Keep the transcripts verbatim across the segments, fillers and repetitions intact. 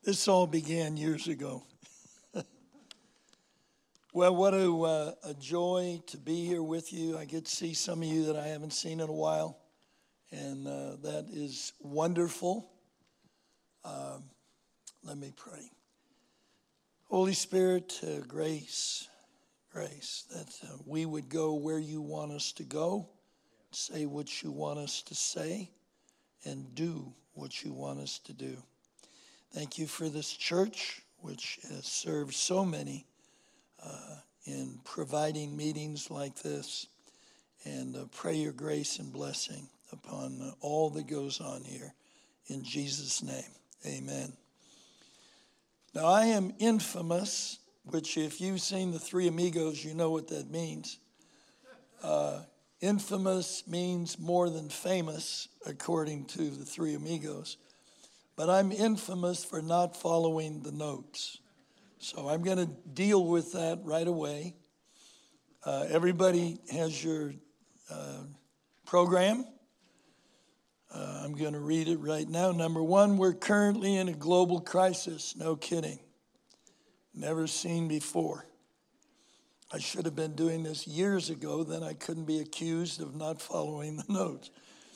This all began years ago. Well, what a, uh, a joy to be here with you. I get to see some of you that I haven't seen in a while, and uh, that is wonderful. Um, let me pray. Holy Spirit, uh, grace, grace, that uh, we would go where you want us to go, say what you want us to say, and do what you want us to do. Thank you for this church, which has served so many uh, in providing meetings like this. And uh, pray your grace and blessing upon uh, all that goes on here. In Jesus' name, amen. Now, I am infamous, which if you've seen The Three Amigos, you know what that means. Uh, infamous means more than famous, according to The Three Amigos. But I'm infamous for not following the notes. So I'm going to deal with that right away. Uh, everybody has your uh, program. Uh, I'm going to read it right now. Number one, we're currently in a global crisis. No kidding. Never seen before. I should have been doing this years ago, then I couldn't be accused of not following the notes.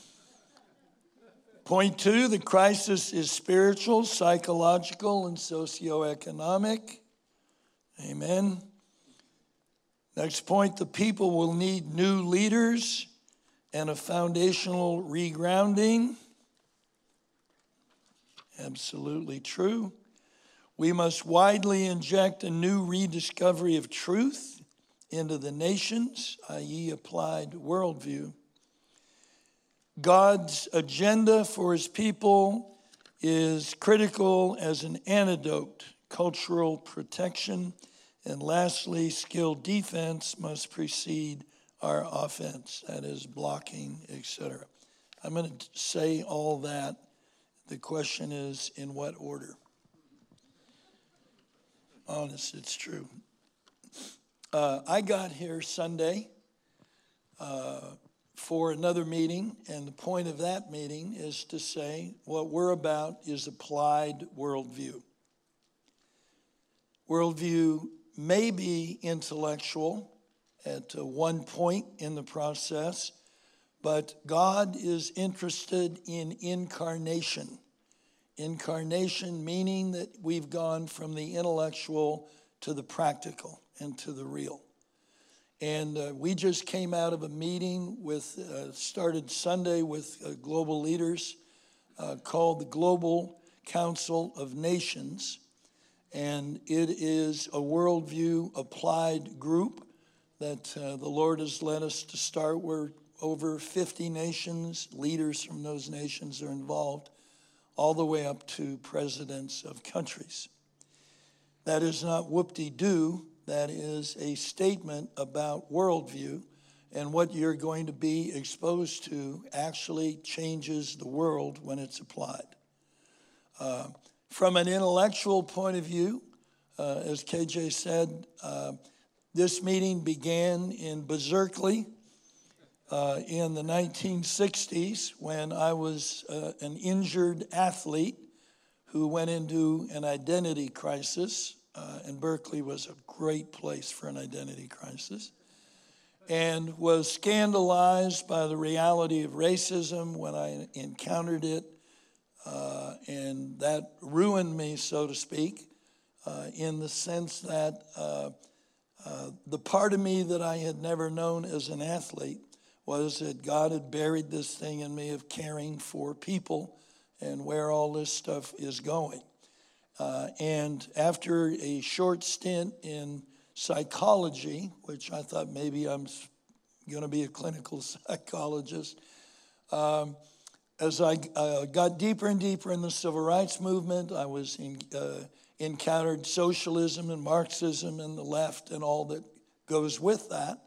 Point two, the crisis is spiritual, psychological, and socioeconomic. Amen. Next point, the people will need new leaders and a foundational regrounding. Absolutely true. We must widely inject a new rediscovery of truth into the nations, that is applied worldview. God's agenda for his people is critical as an antidote, cultural protection, and lastly, skilled defense must precede our offense, that is blocking, et cetera. I'm going to say all that. The question is, in what order? Honest, it's true. Uh, I got here Sunday uh, for another meeting, and the point of that meeting is to say what we're about is applied worldview. Worldview may be intellectual at uh, one point in the process, but God is interested in incarnation. Incarnation meaning that we've gone from the intellectual to the practical and to the real. And uh, we just came out of a meeting with, uh, started Sunday with uh, global leaders uh, called the Global Council of Nations. And it is a worldview applied group that uh, the Lord has led us to start, where over fifty nations, leaders from those nations are involved, all the way up to presidents of countries. That is not whoop-de-doo. That is a statement about worldview, and what you're going to be exposed to actually changes the world when it's applied. Uh, from an intellectual point of view, uh, as K J said, uh, this meeting began in Berkeley uh, in the nineteen sixties when I was uh, an injured athlete who went into an identity crisis. Uh, and Berkeley was a great place for an identity crisis, and was scandalized by the reality of racism when I encountered it, uh, and that ruined me, so to speak, uh, in the sense that uh, uh, the part of me that I had never known as an athlete was that God had buried this thing in me of caring for people and where all this stuff is going. Uh, and after a short stint in psychology, which I thought maybe I'm going to be a clinical psychologist, um, as I uh, got deeper and deeper in the civil rights movement, I was in, uh, encountered socialism and Marxism and the left and all that goes with that.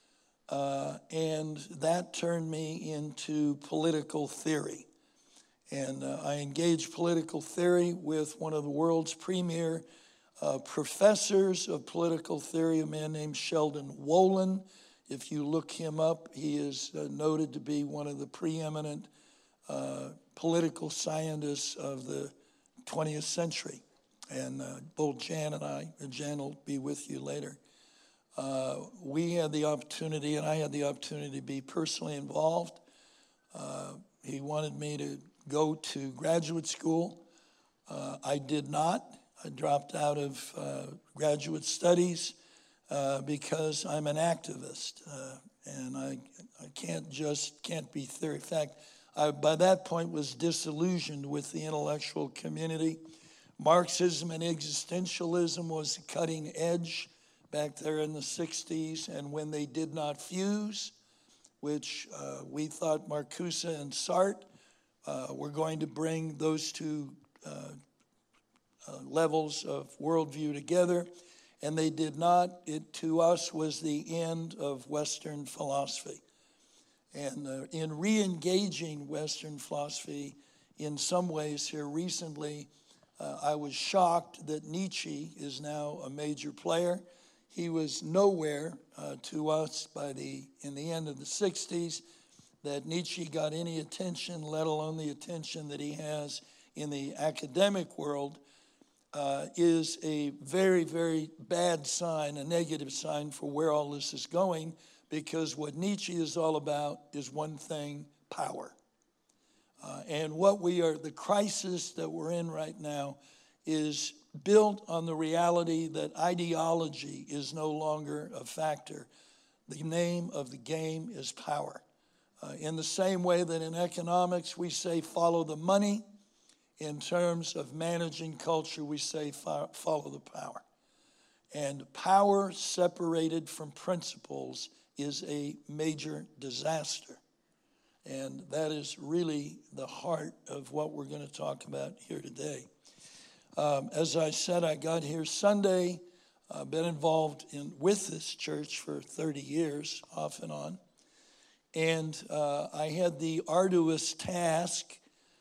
Uh, and that turned me into political theory. And uh, I engaged political theory with one of the world's premier uh, professors of political theory, a man named Sheldon Wolin. If you look him up, he is uh, noted to be one of the preeminent uh, political scientists of the twentieth century. and uh, both Jan and I, and Jan will be with you later, uh, we had the opportunity, and I had the opportunity to be personally involved. Uh, he wanted me to go to graduate school. Uh, I did not. I dropped out of uh, graduate studies uh, because I'm an activist, uh, and I, I can't just, can't be theory. In fact, I, by that point, was disillusioned with the intellectual community. Marxism and existentialism was the cutting edge back there in the sixties, and when they did not fuse, which uh, we thought Marcuse and Sartre uh, were going to bring those two uh, uh, levels of worldview together, and they did not. It, to us, was the end of Western philosophy. And uh, in re-engaging Western philosophy in some ways here recently, uh, I was shocked that Nietzsche is now a major player. He was nowhere uh, to us by the in the end of the sixties that Nietzsche got any attention, let alone the attention that he has in the academic world, uh, is a very, very bad sign, a negative sign for where all this is going, because what Nietzsche is all about is one thing: power. Uh, and what we are, the crisis that we're in right now is built on the reality that ideology is no longer a factor. The name of the game is power. Uh, in the same way that in economics we say follow the money, in terms of managing culture we say fo- follow the power. And power separated from principles is a major disaster. And that is really the heart of what we're going to talk about here today. Um, as I said, I got here Sunday. I've been involved in with this church for thirty years, off and on. And uh, I had the arduous task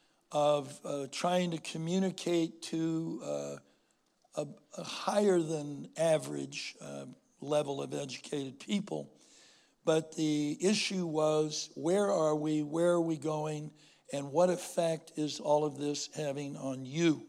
of uh, trying to communicate to uh, a, a higher than average uh, level of educated people. But the issue was, where are we, where are we going, and what effect is all of this having on you?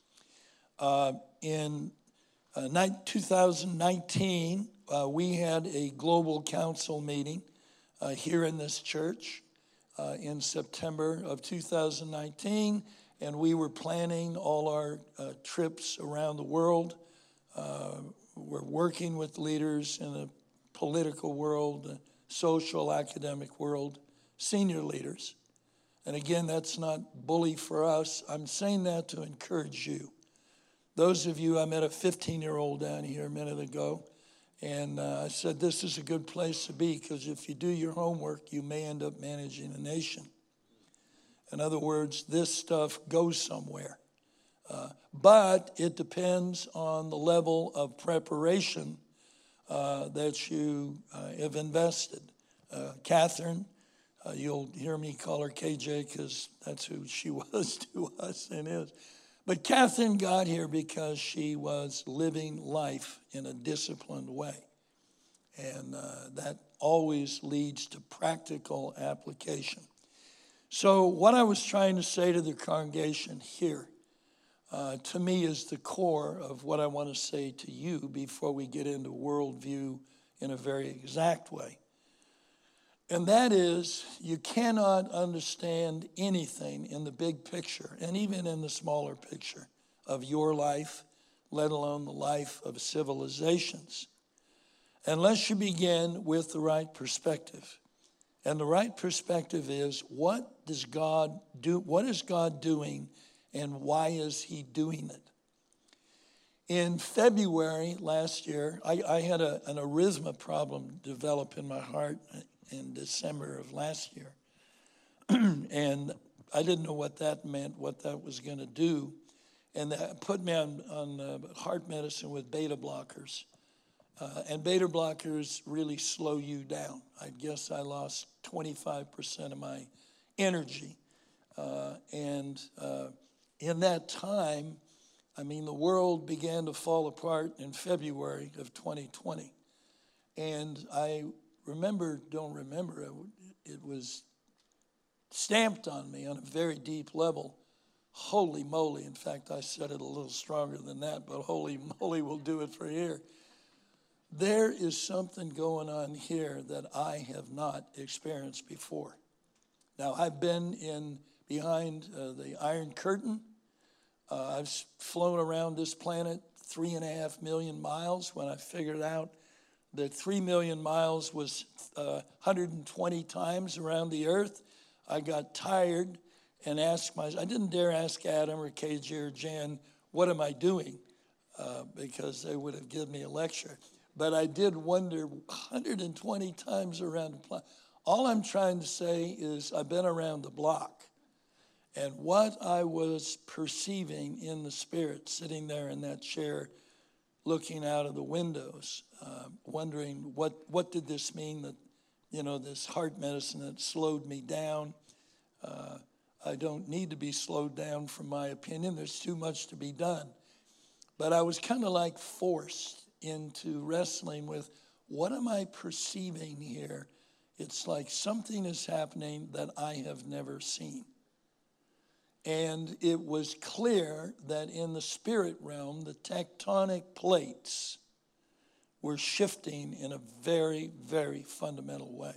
Uh, in uh, two thousand nineteen, uh, we had a global council meeting uh, here in this church uh, in September of two thousand nineteen, and we were planning all our uh, trips around the world. Uh, we're working with leaders in the political world, the social, academic world, senior leaders. And again, that's not bully for us. I'm saying that to encourage you. Those of you, I met a fifteen-year-old down here a minute ago, and uh, I said this is a good place to be, because if you do your homework, you may end up managing a nation. In other words, this stuff goes somewhere. Uh, but it depends on the level of preparation uh, that you uh, have invested. Uh, Catherine, uh, you'll hear me call her K J because that's who she was to us and is. But Catherine got here because she was living life in a disciplined way. And uh, that always leads to practical application. So what I was trying to say to the congregation here, uh, to me, is the core of what I want to say to you before we get into worldview in a very exact way. And that is, you cannot understand anything in the big picture, and even in the smaller picture of your life, let alone the life of civilizations, unless you begin with the right perspective. And the right perspective is, what does God do? What is God doing, and why is he doing it? In February last year, I, I had a, an arrhythmia problem develop in my heart in December of last year. And I didn't know what that meant, what that was going to do. And that put me on, on uh, heart medicine with beta blockers. Uh, and beta blockers really slow you down. I guess I lost twenty-five percent of my energy. Uh, and uh, in that time, I mean, the world began to fall apart in February of twenty twenty. And I remember, don't remember, it, it was stamped on me on a very deep level. Holy moly. In fact, I said it a little stronger than that, but holy moly will do it for here. There is something going on here that I have not experienced before. Now, I've been in behind uh, the Iron Curtain. Uh, I've flown around this planet three and a half million miles when I figured out that three million miles was uh, one hundred twenty times around the earth. I got tired and asked myself, I didn't dare ask Adam or K J or Jan, what am I doing? Uh, because they would have given me a lecture. But I did wonder, one hundred twenty times around the planet. All I'm trying to say is I've been around the block. And what I was perceiving in the spirit, sitting there in that chair, looking out of the windows, uh, wondering what, what did this mean that, you know, this heart medicine that slowed me down. Uh, I don't need to be slowed down, from my opinion. There's too much to be done. But I was kind of like forced into wrestling with, what am I perceiving here? It's like something is happening that I have never seen. And it was clear that in the spirit realm, the tectonic plates were shifting in a very, very fundamental way.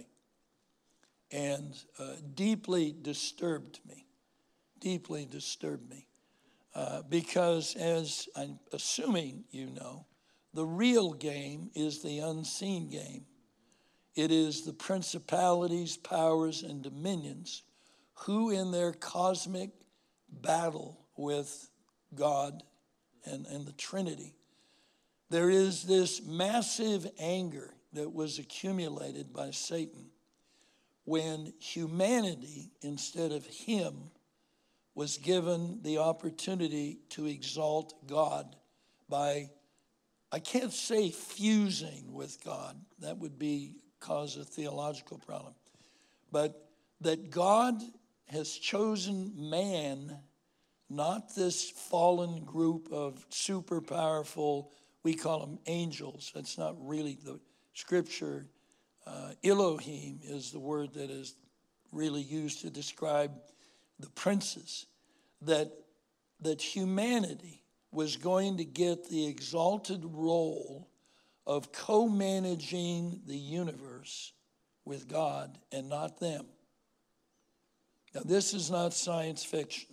And uh, deeply disturbed me, deeply disturbed me. Uh, because as I'm assuming you know, the real game is the unseen game. It is the principalities, powers, and dominions who in their cosmic battle with God and, and the Trinity, there is this massive anger that was accumulated by Satan when humanity, instead of him, was given the opportunity to exalt God by, I can't say fusing with God, that would be cause a theological problem, but that God has chosen man, not this fallen group of super powerful, we call them angels. That's not really the scripture. Uh, Elohim is the word that is really used to describe the princes. That, that humanity was going to get the exalted role of co-managing the universe with God and not them. Now, this is not science fiction.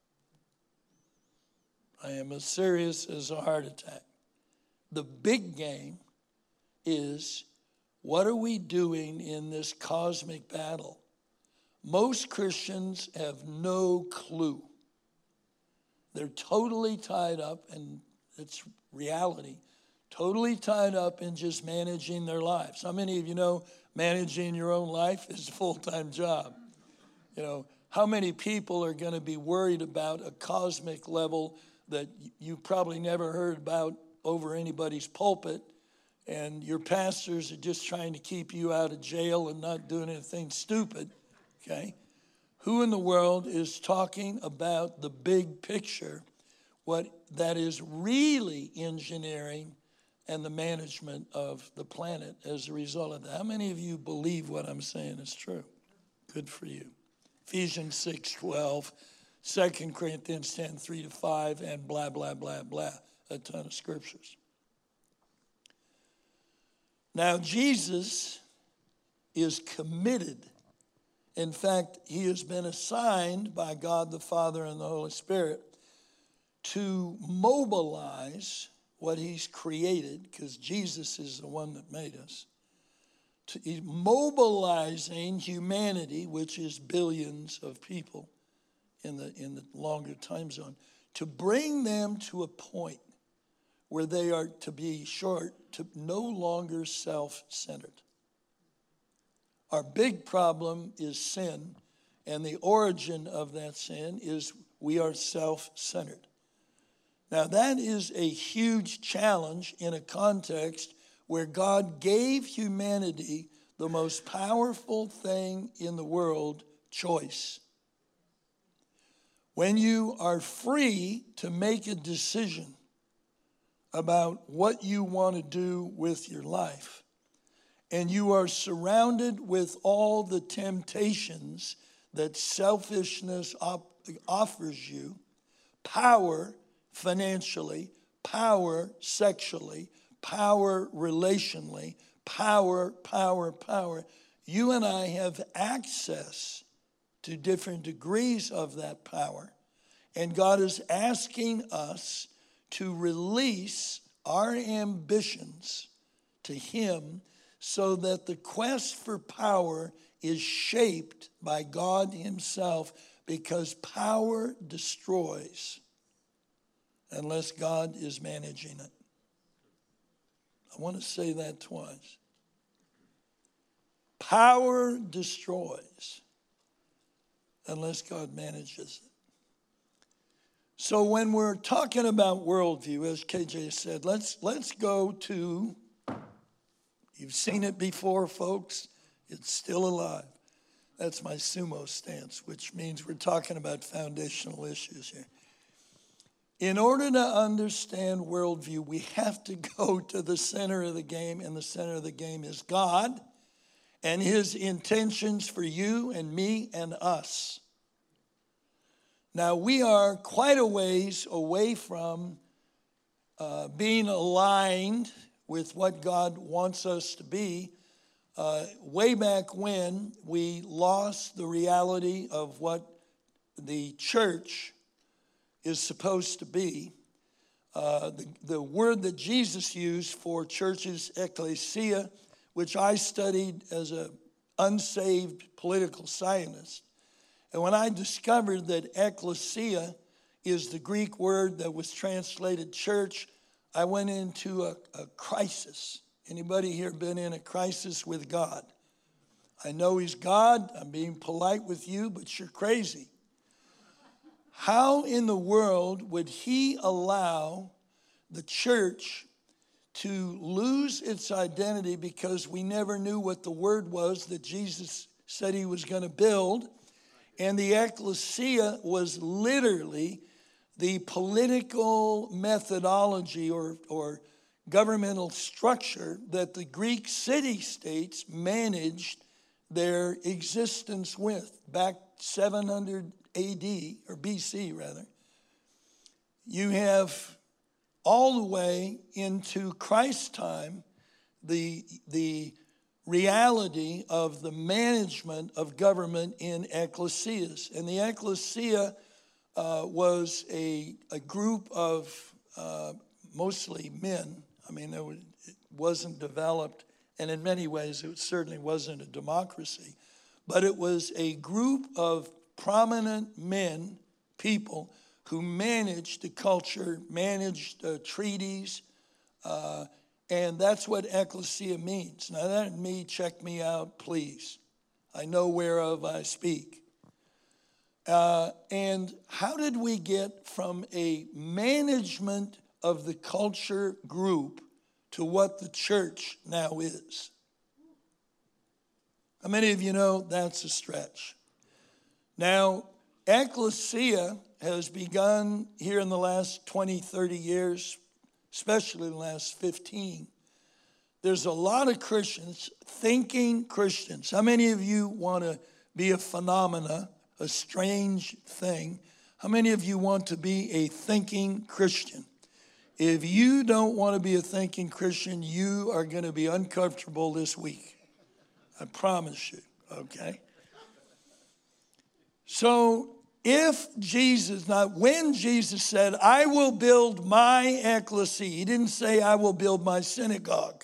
I am as serious as a heart attack. The big game is, what are we doing in this cosmic battle? Most Christians have no clue. They're totally tied up, and it's reality, totally tied up in just managing their lives. How many of you know managing your own life is a full-time job? You know, how many people are going to be worried about a cosmic level that you probably never heard about over anybody's pulpit, and your pastors are just trying to keep you out of jail and not doing anything stupid, okay? Who in the world is talking about the big picture, what that is really engineering and the management of the planet as a result of that? How many of you believe what I'm saying is true? Good for you. Ephesians six twelve, Second Corinthians ten three to five, and blah, blah, blah, blah. A ton of scriptures. Now, Jesus is committed. In fact, he has been assigned by God the Father and the Holy Spirit to mobilize what he's created, because Jesus is the one that made us. To, he's mobilizing humanity, which is billions of people in the, in the longer time zone, to bring them to a point where they are, to be short, to no longer self-centered. Our big problem is sin, and the origin of that sin is we are self-centered. Now, that is a huge challenge in a context where God gave humanity the most powerful thing in the world, choice. When you are free to make a decision about what you want to do with your life, and you are surrounded with all the temptations that selfishness op- offers you, power financially, power sexually, power relationally, power, power, power. You and I have access to different degrees of that power. And God is asking us to release our ambitions to Him so that the quest for power is shaped by God Himself, because power destroys unless God is managing it. I want to say that twice. Power destroys unless God manages it. So when we're talking about worldview, as K J said, let's let's go to, you've seen it before, folks. It's still alive. That's my sumo stance, which means we're talking about foundational issues here. In order to understand worldview, we have to go to the center of the game, and the center of the game is God and His intentions for you and me and us. Now, we are quite a ways away from uh, being aligned with what God wants us to be. Uh, way back when, we lost the reality of what the church is supposed to be. Uh, the, the word that Jesus used for churches, ecclesia, which I studied as an unsaved political scientist. And when I discovered that ecclesia is the Greek word that was translated church, I went into a, a crisis. Anybody here been in a crisis with God? I know He's God. I'm being polite with you, but you're crazy. How in the world would He allow the church to lose its identity because we never knew what the word was that Jesus said He was going to build? And the ecclesia was literally the political methodology or, or governmental structure that the Greek city-states managed their existence with back seven hundred A D, or B C rather. You have all the way into Christ's time the, the reality of the management of government in ecclesias. And the ecclesia uh, was a, a group of uh, mostly men. I mean, it, was, it wasn't developed, and in many ways it certainly wasn't a democracy, but it was a group of prominent men, people, who managed the culture, managed uh, treaties, uh, and that's what ecclesia means. Now, that me, check me out, please. I know whereof I speak. Uh, and how did we get from a management of the culture group to what the church now is? How many of you know that's a stretch? Now, ecclesia has begun here in the last twenty, thirty years, especially the last fifteen. There's a lot of Christians, thinking Christians. How many of you want to be a phenomena, a strange thing? How many of you want to be a thinking Christian? If you don't want to be a thinking Christian, you are going to be uncomfortable this week. I promise you, okay? So if Jesus, not when Jesus said, I will build my ecclesia, He didn't say, I will build my synagogue.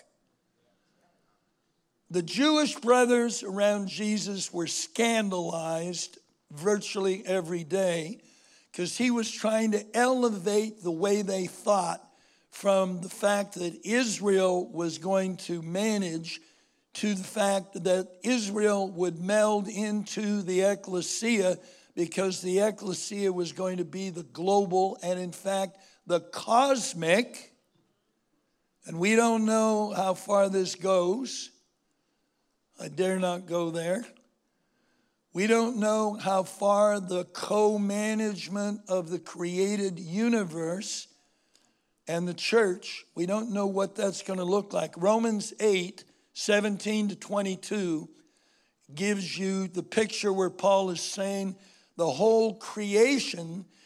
The Jewish brothers around Jesus were scandalized virtually every day because He was trying to elevate the way they thought from the fact that Israel was going to manage to the fact that Israel would meld into the ecclesia, because the ecclesia was going to be the global and, in fact, the cosmic. And we don't know how far this goes. I dare not go there. We don't know how far the co-management of the created universe and the church, we don't know what that's going to look like. Romans eight, seventeen to twenty-two gives you the picture where Paul is saying the whole creation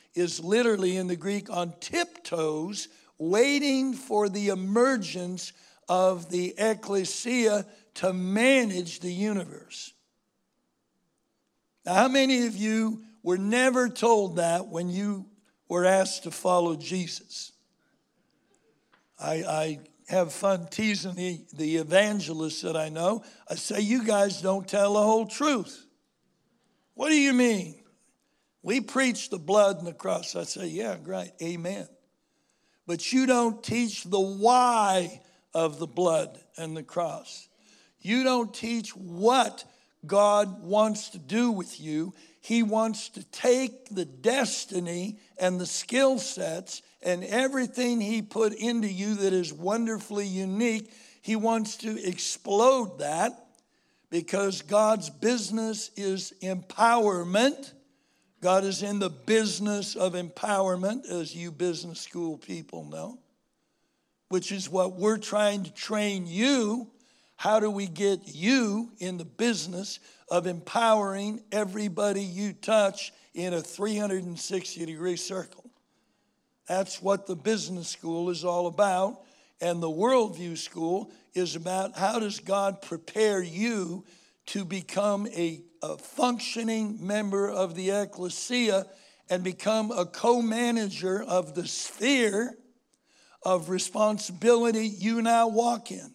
is literally in the Greek on tiptoes, waiting for the emergence of the ecclesia to manage the universe. Now, how many of you were never told that when you were asked to follow Jesus? I, I have fun teasing the, the evangelists that I know. I say, you guys don't tell the whole truth. What do you mean? We preach the blood and the cross. I say, yeah, great, amen. But you don't teach the why of the blood and the cross. You don't teach what God wants to do with you. He wants to take the destiny and the skill sets and everything he put into you that is wonderfully unique. He wants to explode that because God's business is empowerment. God is in the business of empowerment, as you business school people know, which is what we're trying to train you. How do we get you in the business of empowering everybody you touch in a three hundred sixty degree circle? That's what the business school is all about. And the worldview school is about how does God prepare you to become a, a functioning member of the ecclesia and become a co-manager of the sphere of responsibility you now walk in.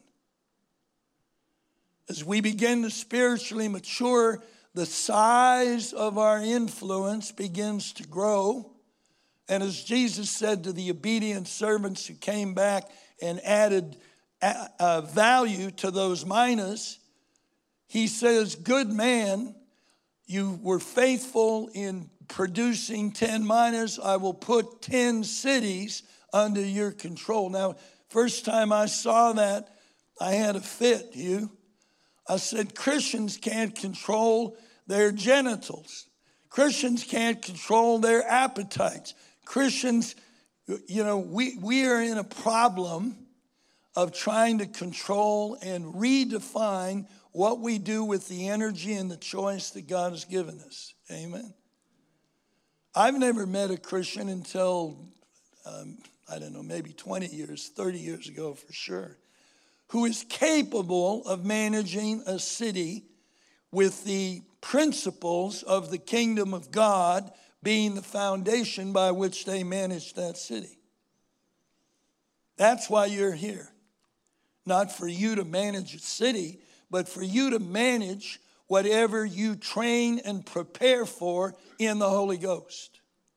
As we begin to spiritually mature, the size of our influence begins to grow. And as Jesus said to the obedient servants who came back and added uh, value to those minas, he says, good man, you were faithful in producing ten minas. I will put ten cities under your control. Now, first time I saw that, I had a fit, you. I said, Christians can't control their genitals. Christians can't control their appetites. Christians, you know, we, we are in a problem of trying to control and redefine what we do with the energy and the choice that God has given us. Amen. I've never met a Christian until, um, I don't know, maybe twenty years, thirty years ago for sure, who is capable of managing a city with the principles of the kingdom of God being the foundation by which they manage that city. That's why you're here. Not for you to manage a city, but for you to manage whatever you train and prepare for in the Holy Ghost.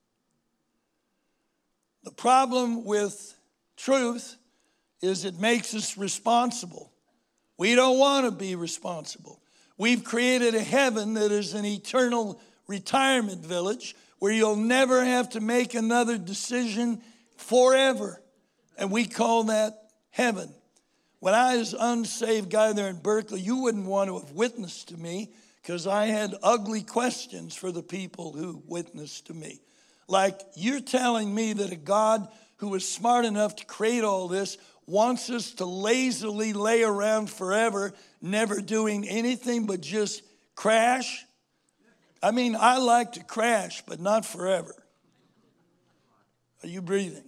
The problem with truth is it makes us responsible. We don't want to be responsible. We've created a heaven that is an eternal retirement village where you'll never have to make another decision forever. And we call that heaven. When I was an unsaved guy there in Berkeley, you wouldn't want to have witnessed to me because I had ugly questions for the people who witnessed to me. Like, you're telling me that a God who was smart enough to create all this wants us to lazily lay around forever, never doing anything but just crash? I mean, I like to crash, but not forever. Are you breathing?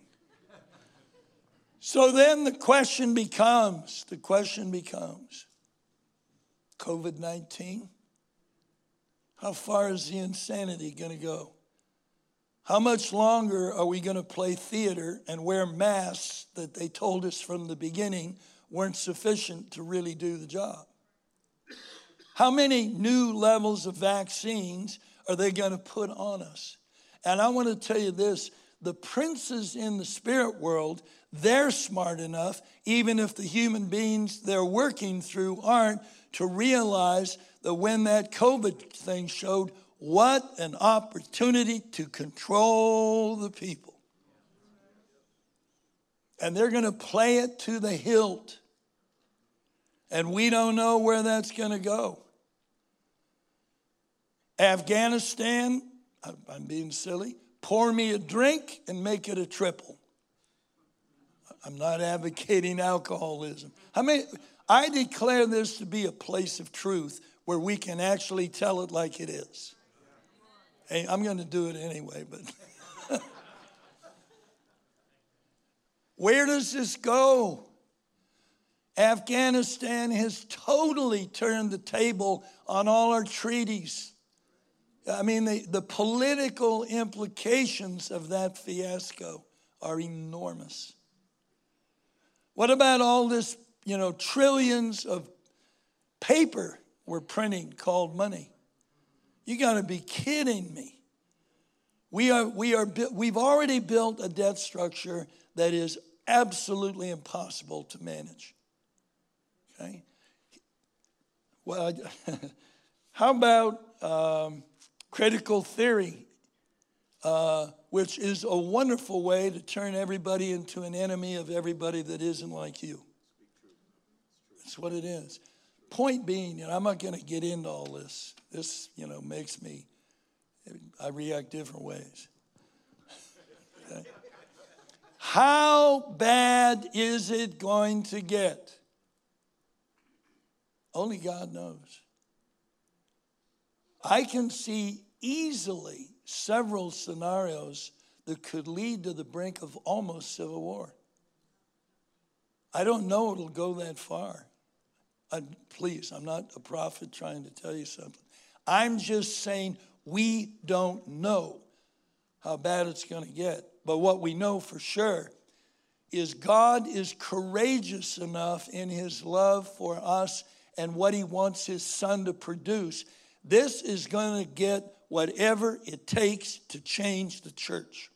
So then the question becomes, the question becomes, covid nineteen, how far is the insanity going to go? How much longer are we going to play theater and wear masks that they told us from the beginning weren't sufficient to really do the job? How many new levels of vaccines are they going to put on us? And I want to tell you this, the princes in the spirit world, they're smart enough, even if the human beings they're working through aren't, to realize that when that COVID thing showed, what an opportunity to control the people. And they're going to play it to the hilt. And we don't know where that's going to go. Afghanistan, I'm being silly, pour me a drink and make it a triple. I'm not advocating alcoholism. I mean, I declare this to be a place of truth where we can actually tell it like it is. Hey, I'm going to do it anyway, but Where does this go? Afghanistan has totally turned the table on all our treaties. I mean, the, the political implications of that fiasco are enormous. What about all this, you know, trillions of paper we're printing called money? You got to be kidding me. We are, we are, we've already built a debt structure that is absolutely impossible to manage. Okay. Well, how about um, critical theory, uh, which is a wonderful way to turn everybody into an enemy of everybody that isn't like you. That's what it is. Point being, and I'm not going to get into all this. This, you know, makes me, I react different ways. Okay. How bad is it going to get? Only God knows. I can see easily several scenarios that could lead to the brink of almost civil war. I don't know it'll go that far. I, please, I'm not a prophet trying to tell you something. I'm just saying we don't know how bad it's going to get. But what we know for sure is God is courageous enough in his love for us and what he wants his son to produce. This is going to get whatever it takes to change the church.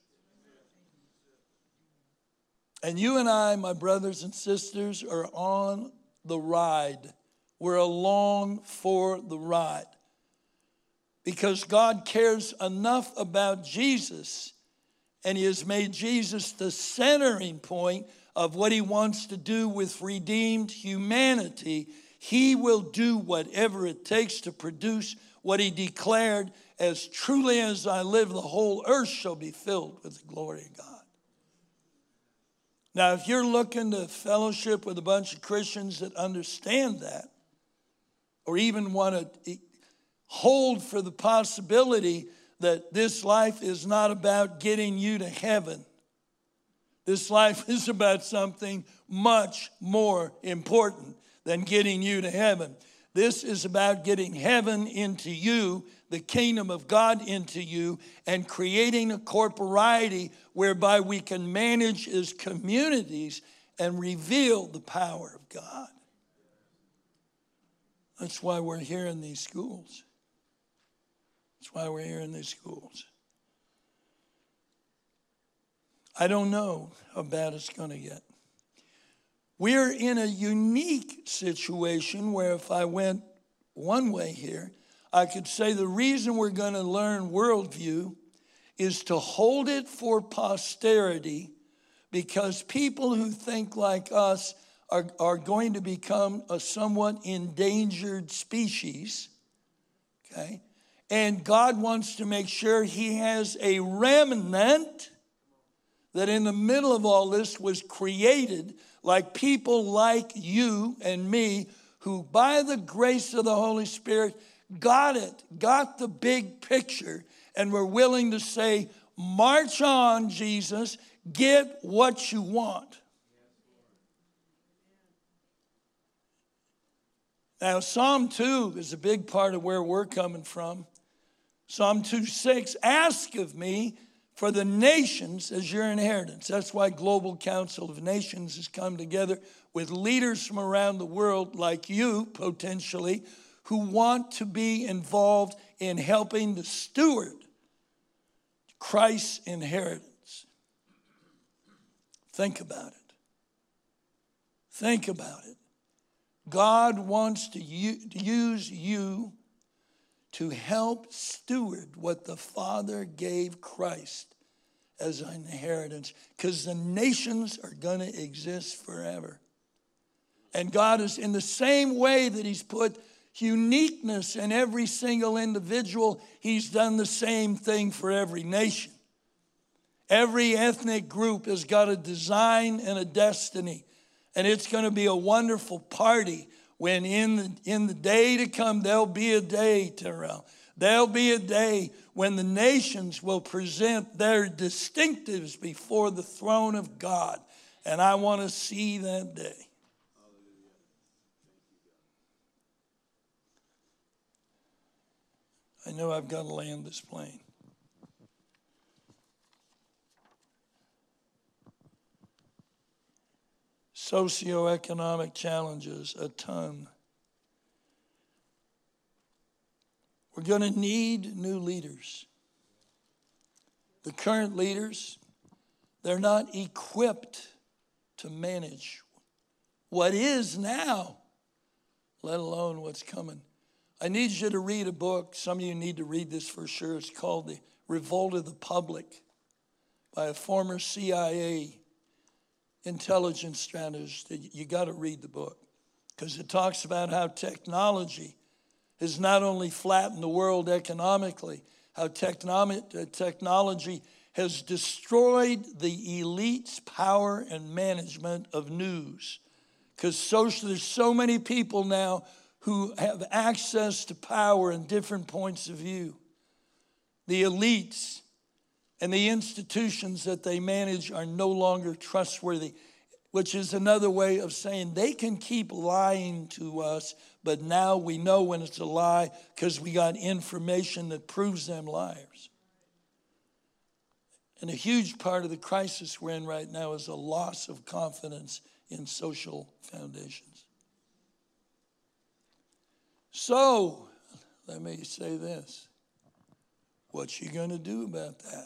And you and I, my brothers and sisters, are on the ride. We're along for the ride. Because God cares enough about Jesus, and he has made Jesus the centering point of what he wants to do with redeemed humanity. He will do whatever it takes to produce what he declared, as truly as I live, the whole earth shall be filled with the glory of God. Now, if you're looking to fellowship with a bunch of Christians that understand that, or even want to hold for the possibility that this life is not about getting you to heaven. This life is about something much more important than getting you to heaven. This is about getting heaven into you, the kingdom of God into you, and creating a corporeity whereby we can manage as communities and reveal the power of God. That's why we're here in these schools. That's why we're here in these schools. I don't know how bad it's going to get. We're in a unique situation where if I went one way here, I could say the reason we're going to learn worldview is to hold it for posterity, because people who think like us are, are going to become a somewhat endangered species, okay? And God wants to make sure he has a remnant that in the middle of all this was created, like people like you and me, who by the grace of the Holy Spirit got it, got the big picture, and were willing to say, march on, Jesus, get what you want. Now, Psalm two is a big part of where we're coming from. Psalm two six, ask of me for the nations as your inheritance. That's why Global Council of Nations has come together with leaders from around the world like you, potentially, who want to be involved in helping to steward Christ's inheritance. Think about it. Think about it. God wants to use you to help steward what the Father gave Christ as an inheritance, because the nations are going to exist forever. And God is, in the same way that he's put uniqueness in every single individual, he's done the same thing for every nation. Every ethnic group has got a design and a destiny. And it's going to be a wonderful party when in the, in the day to come, there'll be a day, Terrell. There'll be a day when the nations will present their distinctives before the throne of God. And I want to see that day. I know I've got to land this plane. Socioeconomic challenges, a ton. We're going to need new leaders. The current leaders, they're not equipped to manage what is now, let alone what's coming. I need you to read a book. Some of you need to read this for sure. It's called The Revolt of the Public by a former C I A intelligence strategist. You got to read the book because it talks about how technology has not only flattened the world economically, how technomi- technology has destroyed the elite's power and management of news. Because social, there's so many people now who have access to power and different points of view. The elites and the institutions that they manage are no longer trustworthy, which is another way of saying they can keep lying to us, but now we know when it's a lie because we got information that proves them liars. And a huge part of the crisis we're in right now is a loss of confidence in social foundations. So, let me say this. What you going to do about that?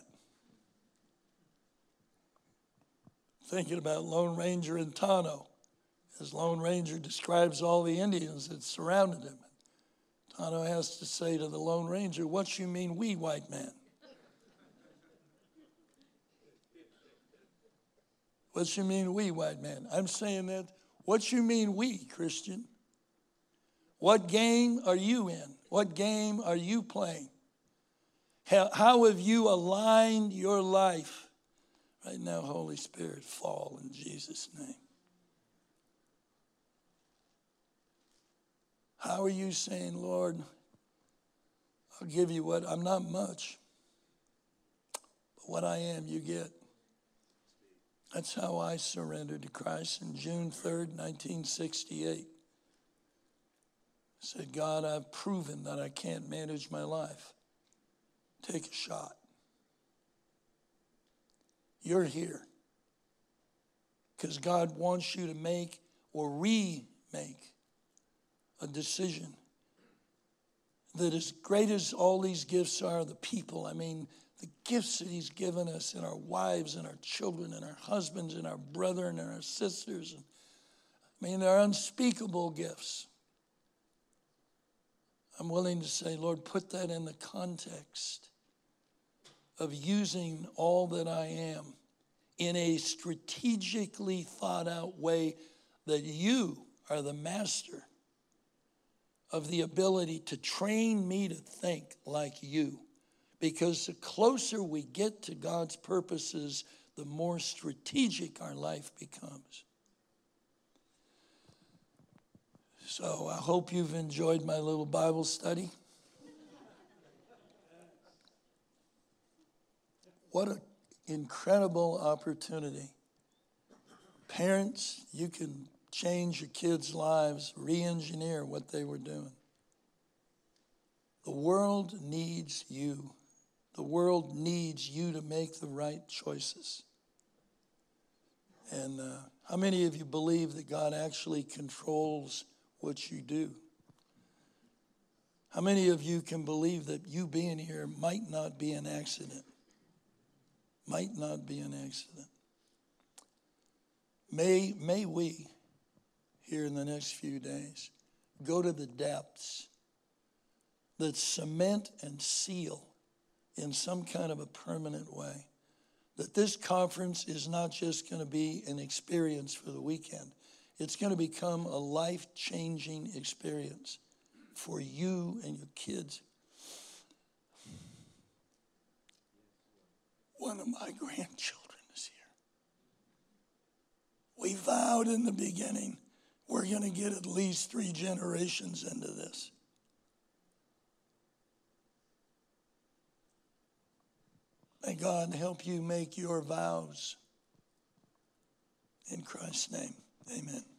Thinking about Lone Ranger and Tonto, as Lone Ranger describes all the Indians that surrounded him. Tonto has to say to the Lone Ranger, "What you mean we, white man? What you mean we, white man?" I'm saying that, what you mean we, Christian? What game are you in? What game are you playing? How, how have you aligned your life? Right now, Holy Spirit, fall in Jesus' name. How are you saying, Lord, I'll give you what, I'm not much, but what I am, you get. That's how I surrendered to Christ on June third, nineteen sixty-eight. I said, God, I've proven that I can't manage my life. Take a shot. You're here because God wants you to make or remake a decision that, as great as all these gifts are, the people, I mean, the gifts that he's given us in our wives and our children and our husbands and our brethren and our sisters. And, I mean, they're unspeakable gifts. I'm willing to say, Lord, put that in the context of using all that I am in a strategically thought out way that you are the master of the ability to train me to think like you. Because the closer we get to God's purposes, the more strategic our life becomes. So I hope you've enjoyed my little Bible study. What an incredible opportunity. Parents, you can change your kids' lives, re-engineer what they were doing. The world needs you. The world needs you to make the right choices. And uh, how many of you believe that God actually controls what you do? How many of you can believe that you being here might not be an accident? Might not be an accident. May, may we, here in the next few days, go to the depths that cement and seal in some kind of a permanent way. That this conference is not just going to be an experience for the weekend. It's going to become a life-changing experience for you and your kids. One of my grandchildren is here. We vowed in the beginning we're going to get at least three generations into this. May God help you make your vows In Christ's name, amen.